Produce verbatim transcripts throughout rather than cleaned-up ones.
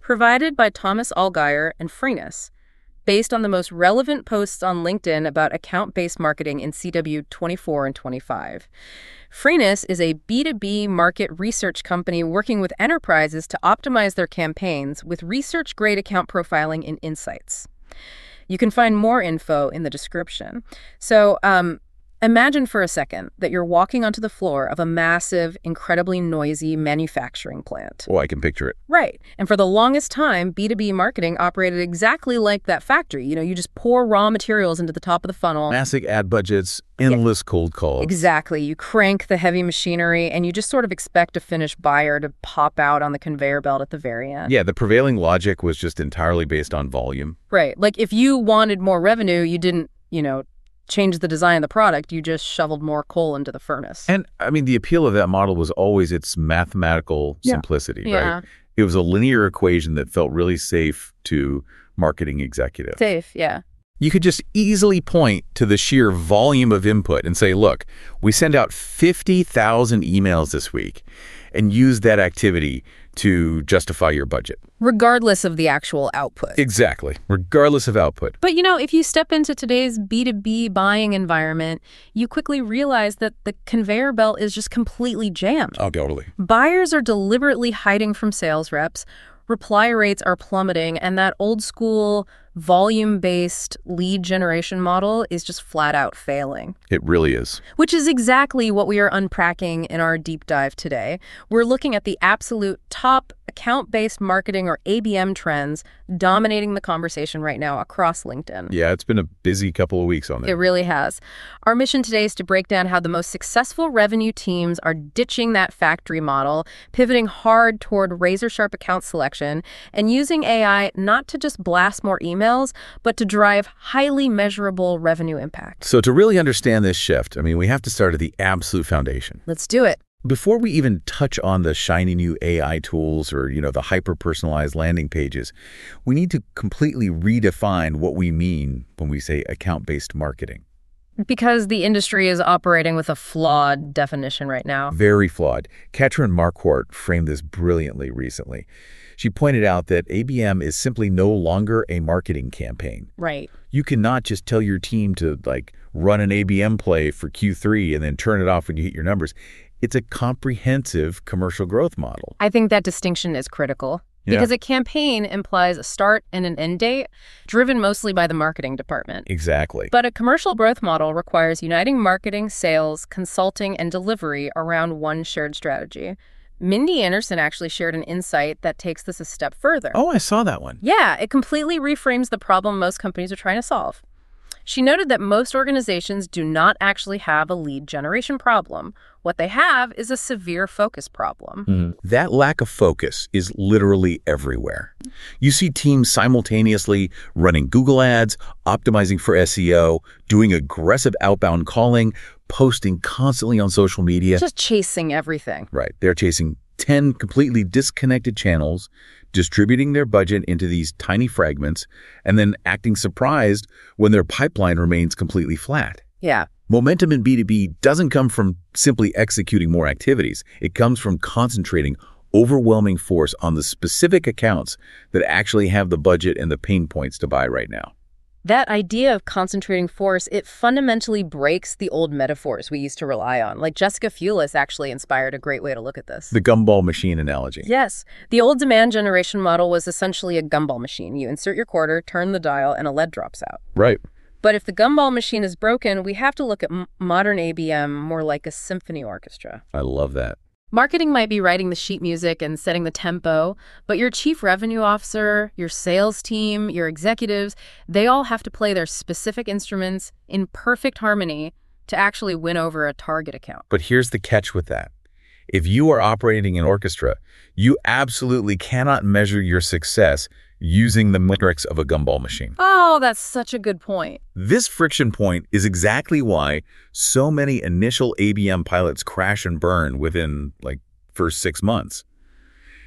provided by Thomas Allgaier and Freenus, based on the most relevant posts on LinkedIn about account-based marketing in C W twenty-four and twenty-five. Freenus is a B two B market research company working with enterprises to optimize their campaigns with research-grade account profiling and insights. You can find more info in the description. So, um, imagine for a second that you're walking onto the floor of a massive, incredibly noisy manufacturing plant. Oh, I can picture it. Right. And for the longest time, B two B marketing operated exactly like that factory. You know, you just pour raw materials into the top of the funnel. Massive ad budgets, endless yeah. cold calls. Exactly. You crank the heavy machinery, and you just sort of expect a finished buyer to pop out on the conveyor belt at the very end. Yeah, the prevailing logic was just entirely based on volume. Right. Like, if you wanted more revenue, you didn't, you know, change the design of the product, you just shoveled more coal into the furnace. And, I mean, the appeal of that model was always its mathematical yeah. simplicity, yeah. right? It was a linear equation that felt really safe to marketing executives. Safe, yeah. You could just easily point to the sheer volume of input and say, look, we send out fifty thousand emails this week, and use that activity to justify your budget. Regardless of the actual output. Exactly. Regardless of output. But, you know, if you step into today's B two B buying environment, you quickly realize that the conveyor belt is just completely jammed. Oh, totally. Buyers are deliberately hiding from sales reps. Reply rates are plummeting, and that old school volume-based lead generation model is just flat out failing. It really is. Which is exactly what we are unpacking in our deep dive today. We're looking at the absolute top account-based marketing, or A B M, trends dominating the conversation right now across LinkedIn. Yeah, it's been a busy couple of weeks on there. It really has. Our mission today is to break down how the most successful revenue teams are ditching that factory model, pivoting hard toward razor-sharp account selection, and using A I not to just blast more emails, but to drive highly measurable revenue impact. So to really understand this shift, I mean, we have to start at the absolute foundation. Let's do it. Before we even touch on the shiny new A I tools or, you know, the hyper-personalized landing pages, we need to completely redefine what we mean when we say account-based marketing. Because the industry is operating with a flawed definition right now. Very flawed. Katrin Marquardt framed this brilliantly recently. She pointed out that A B M is simply no longer a marketing campaign. Right. You cannot just tell your team to, like, run an A B M play for Q three and then turn it off when you hit your numbers. It's a comprehensive commercial growth model. I think that distinction is critical. Because yeah. a campaign implies a start and an end date, driven mostly by the marketing department. Exactly. But a commercial growth model requires uniting marketing, sales, consulting, and delivery around one shared strategy. Mindy Anderson actually shared an insight that takes this a step further. Oh, I saw that one. Yeah, it completely reframes the problem most companies are trying to solve. She noted that most organizations do not actually have a lead generation problem. What they have is a severe focus problem. Mm. That lack of focus is literally everywhere. You see teams simultaneously running Google ads, optimizing for S E O, doing aggressive outbound calling, posting constantly on social media. Just chasing everything. Right. They're chasing ten completely disconnected channels, distributing their budget into these tiny fragments, and then acting surprised when their pipeline remains completely flat. Yeah. Momentum in B two B doesn't come from simply executing more activities. It comes from concentrating overwhelming force on the specific accounts that actually have the budget and the pain points to buy right now. That idea of concentrating force, it fundamentally breaks the old metaphors we used to rely on. Like Jessica Fulis actually inspired a great way to look at this. The gumball machine analogy. Yes. The old demand generation model was essentially a gumball machine. You insert your quarter, turn the dial, and a lead drops out. Right. But if the gumball machine is broken, we have to look at m- modern A B M more like a symphony orchestra. I love that. Marketing might be writing the sheet music and setting the tempo, but your chief revenue officer, your sales team, your executives, they all have to play their specific instruments in perfect harmony to actually win over a target account. But here's the catch with that. If you are operating an orchestra, you absolutely cannot measure your success using the metrics of a gumball machine. Oh, that's such a good point. This friction point is exactly why so many initial A B M pilots crash and burn within, like, first six months.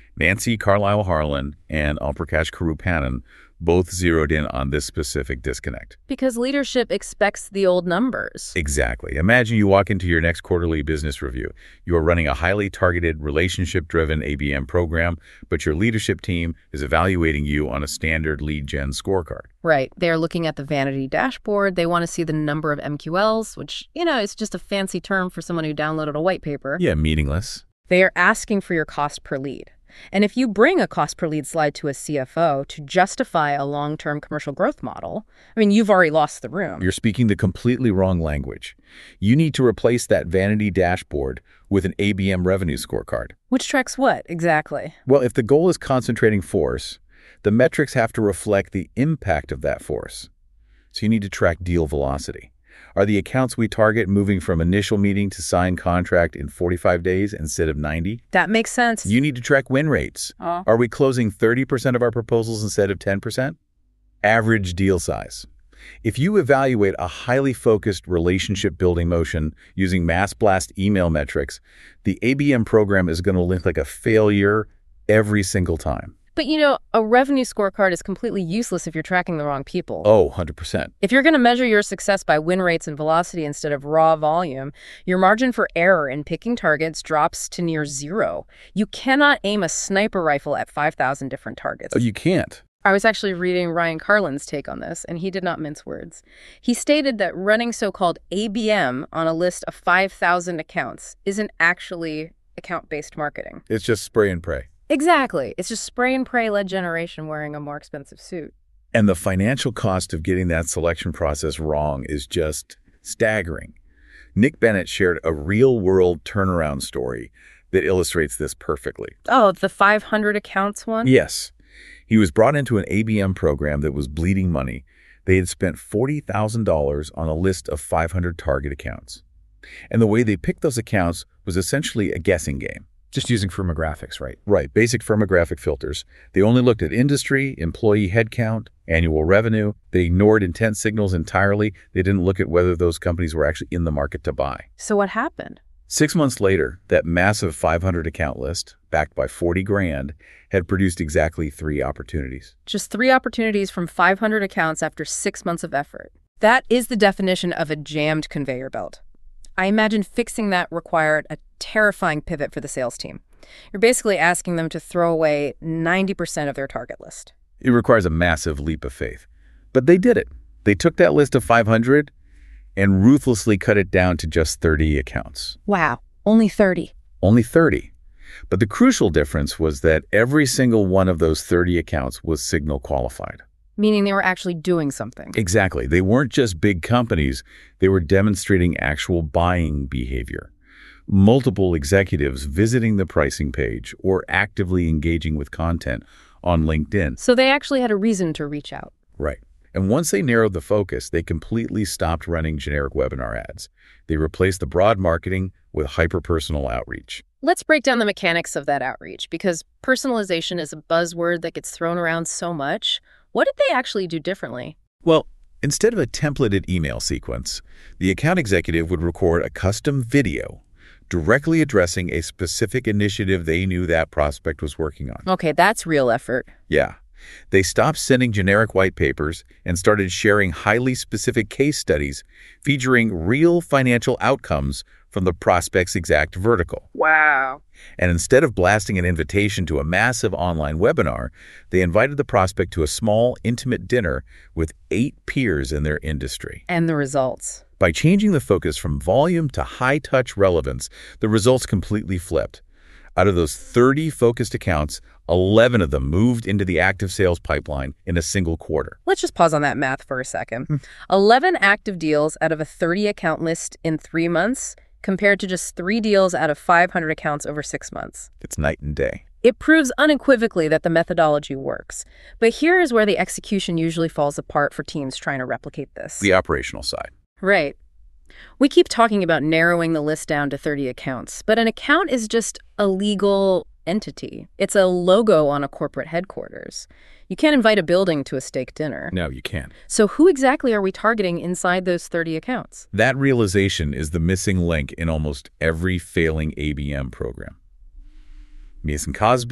Nancy Carlisle Harlan and Alprakash Kurupanan both zeroed in on this specific disconnect. Because leadership expects the old numbers. Exactly. Imagine you walk into your next quarterly business review. You are running a highly targeted, relationship-driven A B M program, but your leadership team is evaluating you on a standard lead gen scorecard. Right. They're looking at the vanity dashboard. They want to see the number of M Q Ls, which, you know, is just a fancy term for someone who downloaded a white paper. Yeah, meaningless. They are asking for your cost per lead. And if you bring a cost per lead slide to a C F O to justify a long-term commercial growth model, I mean, you've already lost the room. You're speaking the completely wrong language. You need to replace that vanity dashboard with an A B M revenue scorecard. Which tracks what, exactly? Well, if the goal is concentrating force, the metrics have to reflect the impact of that force. So you need to track deal velocity. Are the accounts we target moving from initial meeting to signed contract in forty-five days instead of ninety? That makes sense. You need to track win rates. Uh. Are we closing thirty percent of our proposals instead of ten percent? Average deal size. If you evaluate a highly focused relationship-building motion using mass blast email metrics, the A B M program is going to look like a failure every single time. But, you know, a revenue scorecard is completely useless if you're tracking the wrong people. Oh, one hundred percent. If you're going to measure your success by win rates and velocity instead of raw volume, your margin for error in picking targets drops to near zero. You cannot aim a sniper rifle at five thousand different targets. Oh, you can't. I was actually reading Ryan Carlin's take on this, and he did not mince words. He stated that running so-called A B M on a list of five thousand accounts isn't actually account-based marketing. It's just spray and pray. Exactly. It's just spray and pray lead generation wearing a more expensive suit. And the financial cost of getting that selection process wrong is just staggering. Nick Bennett shared a real-world turnaround story that illustrates this perfectly. Oh, the five hundred accounts one? Yes. He was brought into an A B M program that was bleeding money. They had spent forty thousand dollars on a list of five hundred target accounts. And the way they picked those accounts was essentially a guessing game. Just using firmographics, right? Right, basic firmographic filters. They only looked at industry, employee headcount, annual revenue. They ignored intent signals entirely. They didn't look at whether those companies were actually in the market to buy. So what happened? Six months later, that massive five hundred account list, backed by forty grand, had produced exactly three opportunities. Just three opportunities from five hundred accounts after six months of effort. That is the definition of a jammed conveyor belt. I imagine fixing that required a terrifying pivot for the sales team. You're basically asking them to throw away ninety percent of their target list. It requires a massive leap of faith. But they did it. They took that list of five hundred and ruthlessly cut it down to just thirty accounts. Wow, only thirty. Only thirty. But the crucial difference was that every single one of those thirty accounts was signal qualified. Meaning they were actually doing something. Exactly. They weren't just big companies. They were demonstrating actual buying behavior. Multiple executives visiting the pricing page or actively engaging with content on LinkedIn. So they actually had a reason to reach out. Right. And once they narrowed the focus, they completely stopped running generic webinar ads. They replaced the broad marketing with hyper-personal outreach. Let's break down the mechanics of that outreach, because personalization is a buzzword that gets thrown around so much. What did they actually do differently? Well, instead of a templated email sequence, the account executive would record a custom video directly addressing a specific initiative they knew that prospect was working on. Okay, that's real effort. Yeah. They stopped sending generic white papers and started sharing highly specific case studies featuring real financial outcomes from the prospect's exact vertical. Wow. And instead of blasting an invitation to a massive online webinar, they invited the prospect to a small, intimate dinner with eight peers in their industry. And the results? By changing the focus from volume to high-touch relevance, the results completely flipped. Out of those thirty focused accounts, eleven of them moved into the active sales pipeline in a single quarter. Let's just pause on that math for a second. eleven active deals out of a thirty account list in three months compared to just three deals out of five hundred accounts over six months. It's night and day. It proves unequivocally that the methodology works. But here is where the execution usually falls apart for teams trying to replicate this. The operational side. Right. We keep talking about narrowing the list down to thirty accounts, but an account is just a legal entity. It's a logo on a corporate headquarters. You can't invite a building to a steak dinner. No, you can't. So who exactly are we targeting inside those thirty accounts? That realization is the missing link in almost every failing A B M program. Mason Cosby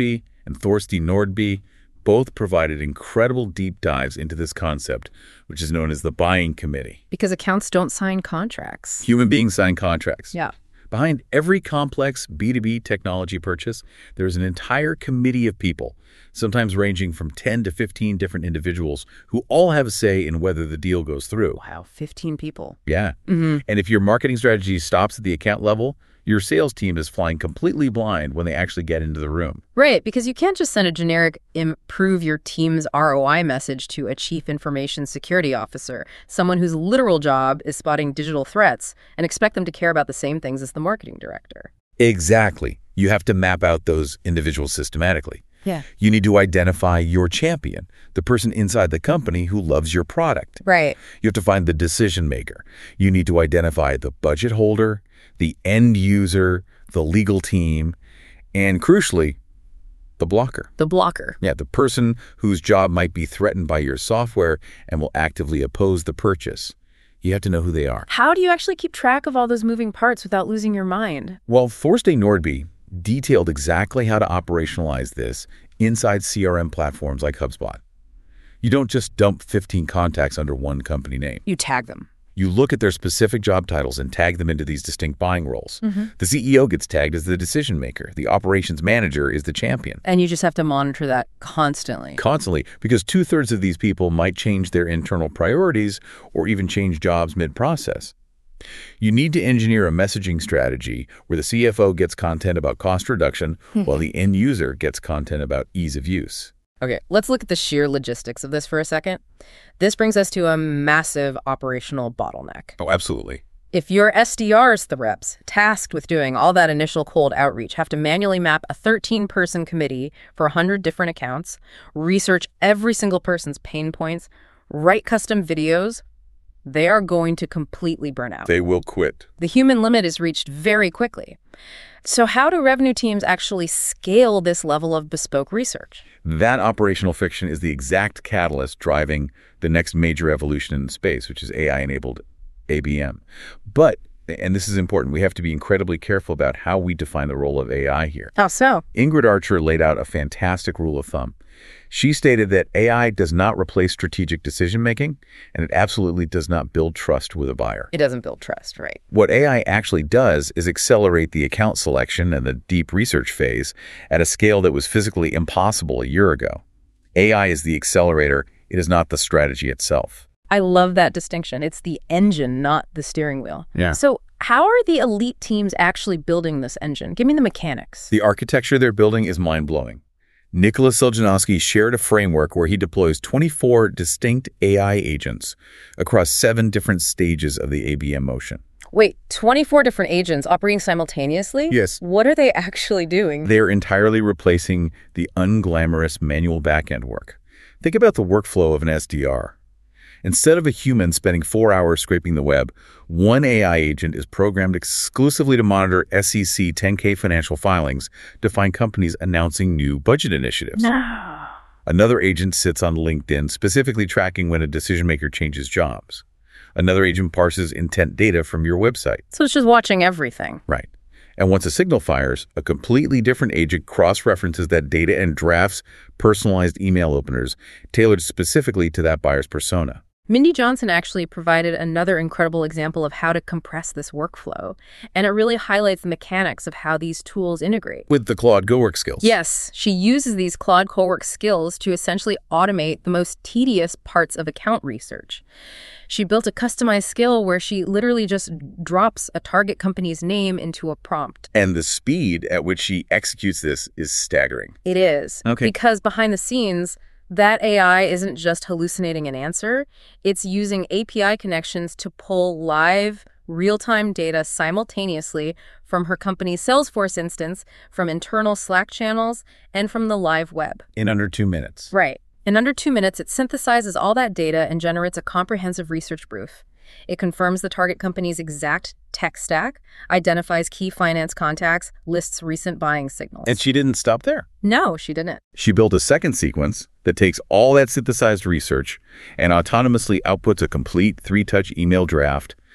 and Thorstein Nordby both provided incredible deep dives into this concept, which is known as the buying committee. Because accounts don't sign contracts. Human beings sign contracts. Yeah. Behind every complex B two B technology purchase, there is an entire committee of people, sometimes ranging from ten to fifteen different individuals who all have a say in whether the deal goes through. Wow, fifteen people. Yeah. Mm-hmm. And if your marketing strategy stops at the account level, your sales team is flying completely blind when they actually get into the room. Right, because you can't just send a generic improve your team's R O I message to a chief information security officer, someone whose literal job is spotting digital threats, and expect them to care about the same things as the marketing director. Exactly. You have to map out those individuals systematically. Yeah. You need to identify your champion, the person inside the company who loves your product. Right. You have to find the decision maker. You need to identify the budget holder, the end user, the legal team, and crucially, the blocker. The blocker. Yeah, the person whose job might be threatened by your software and will actively oppose the purchase. You have to know who they are. How do you actually keep track of all those moving parts without losing your mind? Well, Thorstein Nordby detailed exactly how to operationalize this inside C R M platforms like HubSpot. You don't just dump fifteen contacts under one company name. You tag them. You look at their specific job titles and tag them into these distinct buying roles. Mm-hmm. The C E O gets tagged as the decision maker. The operations manager is the champion. And you just have to monitor that constantly. Constantly, because two-thirds of these people might change their internal priorities or even change jobs mid-process. You need to engineer a messaging strategy where the C F O gets content about cost reduction while the end user gets content about ease of use. Okay, let's look at the sheer logistics of this for a second. This brings us to a massive operational bottleneck. Oh, absolutely. If your S D Rs, the reps, tasked with doing all that initial cold outreach, have to manually map a thirteen-person committee for one hundred different accounts, research every single person's pain points, write custom videos, they are going to completely burn out. They will quit. The human limit is reached very quickly. So how do revenue teams actually scale this level of bespoke research? That operational friction is the exact catalyst driving the next major evolution in the space, which is A I-enabled A B M. But, and this is important, we have to be incredibly careful about how we define the role of A I here. How so? Ingrid Archer laid out a fantastic rule of thumb. She stated that A I does not replace strategic decision-making, and it absolutely does not build trust with a buyer. It doesn't build trust, right? What A I actually does is accelerate the account selection and the deep research phase at a scale that was physically impossible a year ago. A I is the accelerator. It is not the strategy itself. I love that distinction. It's the engine, not the steering wheel. Yeah. So how are the elite teams actually building this engine? Give me the mechanics. The architecture they're building is mind-blowing. Nicholas Solzhenitsky shared a framework where he deploys twenty-four distinct A I agents across seven different stages of the A B M motion. Wait, twenty-four different agents operating simultaneously? Yes. What are they actually doing? They're entirely replacing the unglamorous manual back-end work. Think about the workflow of an S D R. Instead of a human spending four hours scraping the web, one A I agent is programmed exclusively to monitor S E C ten K financial filings to find companies announcing new budget initiatives. No. Another agent sits on LinkedIn specifically tracking when a decision-maker changes jobs. Another agent parses intent data from your website. So it's just watching everything. Right. And once a signal fires, a completely different agent cross-references that data and drafts personalized email openers tailored specifically to that buyer's persona. Mindy Johnson actually provided another incredible example of how to compress this workflow, and it really highlights the mechanics of how these tools integrate. With the Claude GoWork skills. Yes, she uses these Claude GoWork skills to essentially automate the most tedious parts of account research. She built a customized skill where she literally just drops a target company's name into a prompt. And the speed at which she executes this is staggering. It is. Okay. Because behind the scenes, that A I isn't just hallucinating an answer, it's using A P I connections to pull live, real-time data simultaneously from her company's Salesforce instance, from internal Slack channels, and from the live web. In under two minutes. Right. In under two minutes, it synthesizes all that data and generates a comprehensive research brief. It confirms the target company's exact tech stack, identifies key finance contacts, lists recent buying signals. And she didn't stop there. No, she didn't. She built a second sequence that takes all that synthesized research and autonomously outputs a complete three-touch email draft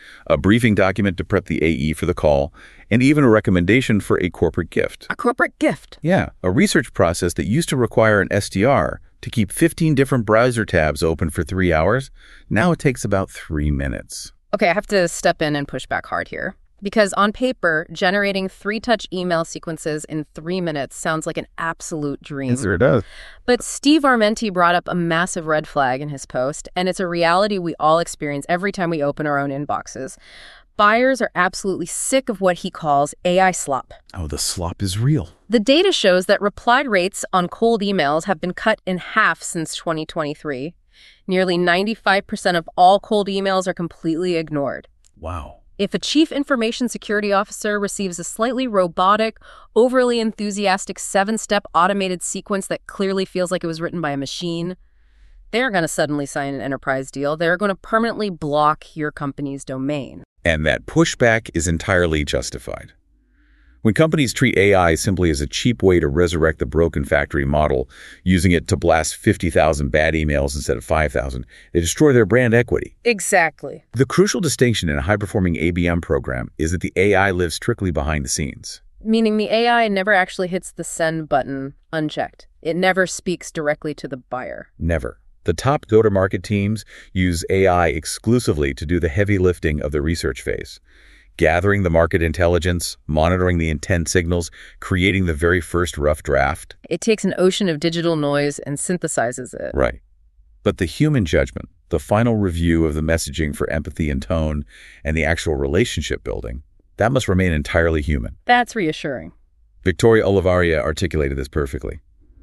a briefing document to prep the A E for the call, and even a recommendation for a corporate gift. A corporate gift? Yeah, a research process that used to require an S D R to keep fifteen different browser tabs open for three hours. Now it takes about three minutes. Okay, I have to step in and push back hard here. Because on paper, generating three-touch email sequences in three minutes sounds like an absolute dream. Yes, sir, it does. But Steve Armenti brought up a massive red flag in his post, and it's a reality we all experience every time we open our own inboxes. Buyers are absolutely sick of what he calls A I slop. Oh, the slop is real. The data shows that reply rates on cold emails have been cut in half since twenty twenty-three. Nearly ninety-five percent of all cold emails are completely ignored. Wow. If a chief information security officer receives a slightly robotic, overly enthusiastic seven-step automated sequence that clearly feels like it was written by a machine, they're going to suddenly sign an enterprise deal. They're going to permanently block your company's domain. And that pushback is entirely justified. When companies treat A I simply as a cheap way to resurrect the broken factory model, using it to blast fifty thousand bad emails instead of five thousand, they destroy their brand equity. Exactly. The crucial distinction in a high-performing A B M program is that the A I lives strictly behind the scenes. Meaning the A I never actually hits the send button unchecked. It never speaks directly to the buyer. Never. The top go-to-market teams use A I exclusively to do the heavy lifting of the research phase. Gathering the market intelligence, monitoring the intent signals, creating the very first rough draft. It takes an ocean of digital noise and synthesizes it. Right. But the human judgment, the final review of the messaging for empathy and tone, and the actual relationship building, that must remain entirely human. That's reassuring. Victoria Olivaria articulated this perfectly.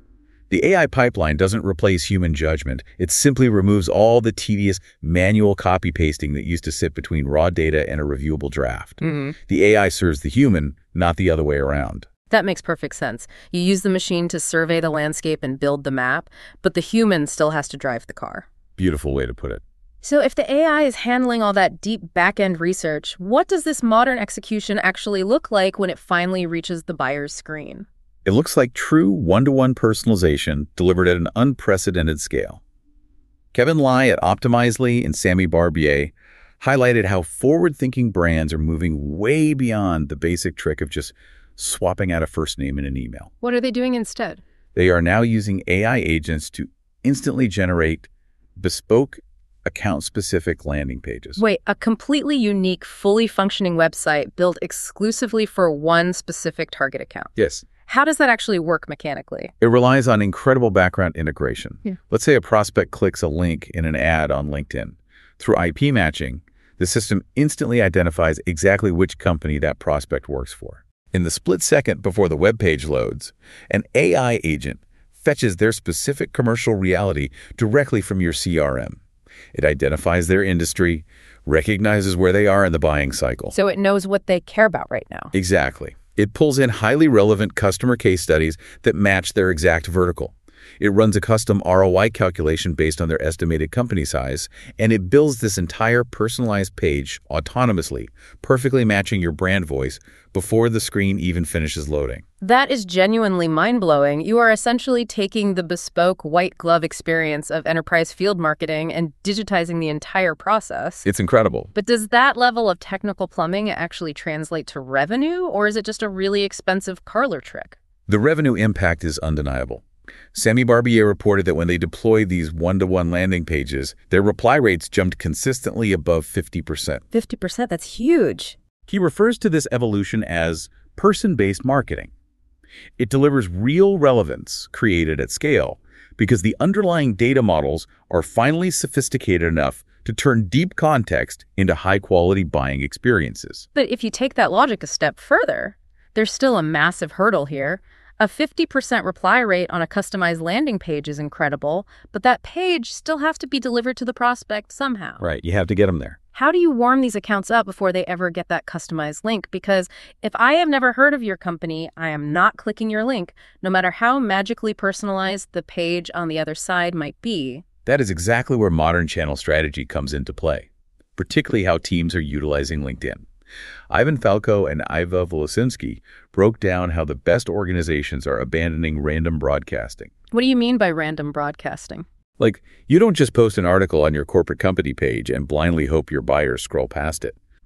The A I pipeline doesn't replace human judgment. It simply removes all the tedious manual copy-pasting that used to sit between raw data and a reviewable draft. Mm-hmm. The A I serves the human, not the other way around. That makes perfect sense. You use the machine to survey the landscape and build the map, but the human still has to drive the car. Beautiful way to put it. So if the A I is handling all that deep back-end research, what does this modern execution actually look like when it finally reaches the buyer's screen? It looks like true one-to-one personalization delivered at an unprecedented scale. Kevin Lai at Optimizely and Sammy Barbier highlighted how forward-thinking brands are moving way beyond the basic trick of just swapping out a first name in an email. What are they doing instead? They are now using A I agents to instantly generate bespoke, account-specific landing pages. Wait, a completely unique, fully functioning website built exclusively for one specific target account? Yes. How does that actually work mechanically? It relies on incredible background integration. Yeah. Let's say a prospect clicks a link in an ad on LinkedIn. Through I P matching, the system instantly identifies exactly which company that prospect works for. In the split second before the web page loads, an A I agent fetches their specific commercial reality directly from your C R M. It identifies their industry, recognizes where they are in the buying cycle. So it knows what they care about right now. Exactly. It pulls in highly relevant customer case studies that match their exact vertical. It runs a custom R O I calculation based on their estimated company size, and it builds this entire personalized page autonomously, perfectly matching your brand voice before the screen even finishes loading. That is genuinely mind-blowing. You are essentially taking the bespoke white glove experience of enterprise field marketing and digitizing the entire process. It's incredible. But does that level of technical plumbing actually translate to revenue, or is it just a really expensive parlor trick? The revenue impact is undeniable. Sammy Barbier reported that when they deployed these one-to-one landing pages, their reply rates jumped consistently above fifty percent. fifty percent? That's huge. He refers to this evolution as person-based marketing. It delivers real relevance created at scale because the underlying data models are finally sophisticated enough to turn deep context into high-quality buying experiences. But if you take that logic a step further, there's still a massive hurdle here. A fifty percent reply rate on a customized landing page is incredible, but that page still has to be delivered to the prospect somehow. Right, you have to get them there. How do you warm these accounts up before they ever get that customized link? Because if I have never heard of your company, I am not clicking your link, no matter how magically personalized the page on the other side might be. That is exactly where modern channel strategy comes into play, particularly how teams are utilizing LinkedIn. Ivan Falco and Iva Volosinski broke down how the best organizations are abandoning random broadcasting. What do you mean by random broadcasting? Like, you don't just post an article on your corporate company page and blindly hope your buyers scroll past it.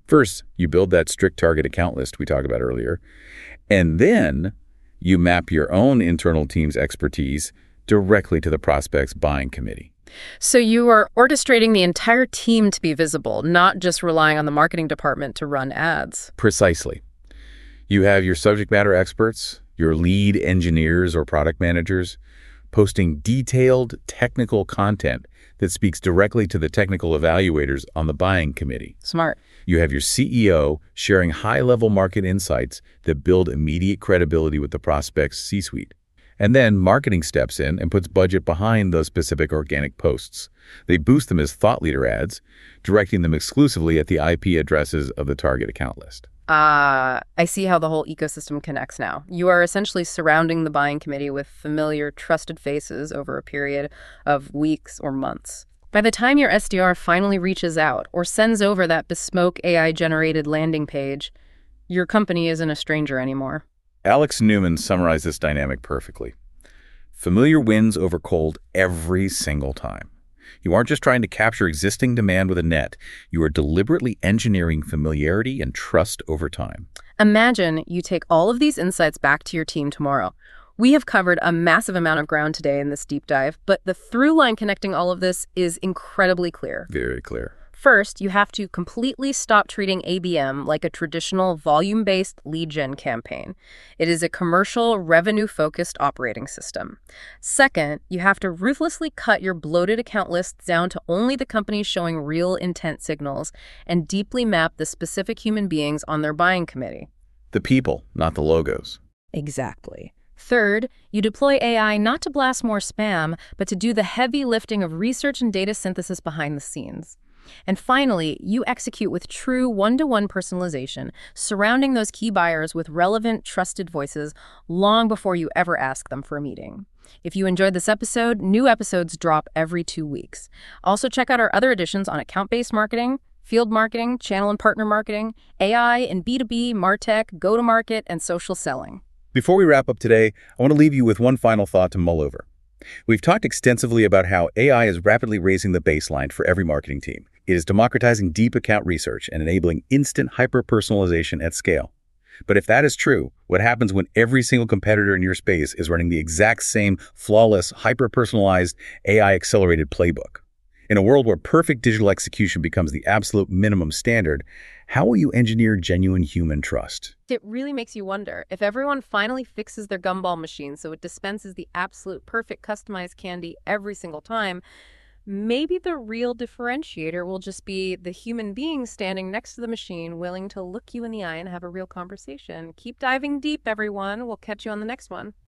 First, you build that strict target account list we talked about earlier, and then you map your own internal team's expertise directly to the prospect's buying committee. So you are orchestrating the entire team to be visible, not just relying on the marketing department to run ads. Precisely. You have your subject matter experts, your lead engineers or product managers, posting detailed technical content that speaks directly to the technical evaluators on the buying committee. Smart. You have your C E O sharing high-level market insights that build immediate credibility with the prospect's C-suite. And then marketing steps in and puts budget behind those specific organic posts. They boost them as thought leader ads, directing them exclusively at the I P addresses of the target account list. Ah, I see how the whole ecosystem connects now. You are essentially surrounding the buying committee with familiar, trusted faces over a period of weeks or months. By the time your S D R finally reaches out or sends over that bespoke A I-generated landing page, your company isn't a stranger anymore. Alex Newman summarized this dynamic perfectly. Familiar wins over cold every single time. You aren't just trying to capture existing demand with a net. You are deliberately engineering familiarity and trust over time. Imagine you take all of these insights back to your team tomorrow. We have covered a massive amount of ground today in this deep dive, but the through line connecting all of this is incredibly clear. Very clear. First, you have to completely stop treating A B M like a traditional volume-based lead gen campaign. It is a commercial, revenue-focused operating system. Second, you have to ruthlessly cut your bloated account lists down to only the companies showing real intent signals and deeply map the specific human beings on their buying committee. The people, not the logos. Exactly. Third, you deploy A I not to blast more spam, but to do the heavy lifting of research and data synthesis behind the scenes. And finally, you execute with true one-to-one personalization, surrounding those key buyers with relevant, trusted voices long before you ever ask them for a meeting. If you enjoyed this episode, new episodes drop every two weeks. Also, check out our other editions on account-based marketing, field marketing, channel and partner marketing, A I and B two B, MarTech, go-to-market, and social selling. Before we wrap up today, I want to leave you with one final thought to mull over. We've talked extensively about how A I is rapidly raising the baseline for every marketing team. It is democratizing deep account research and enabling instant hyper-personalization at scale. But if that is true, what happens when every single competitor in your space is running the exact same flawless, hyper-personalized, A I-accelerated playbook? In a world where perfect digital execution becomes the absolute minimum standard, how will you engineer genuine human trust? It really makes you wonder, if everyone finally fixes their gumball machine so it dispenses the absolute perfect customized candy every single time, maybe the real differentiator will just be the human being standing next to the machine, willing to look you in the eye and have a real conversation. Keep diving deep, everyone. We'll catch you on the next one.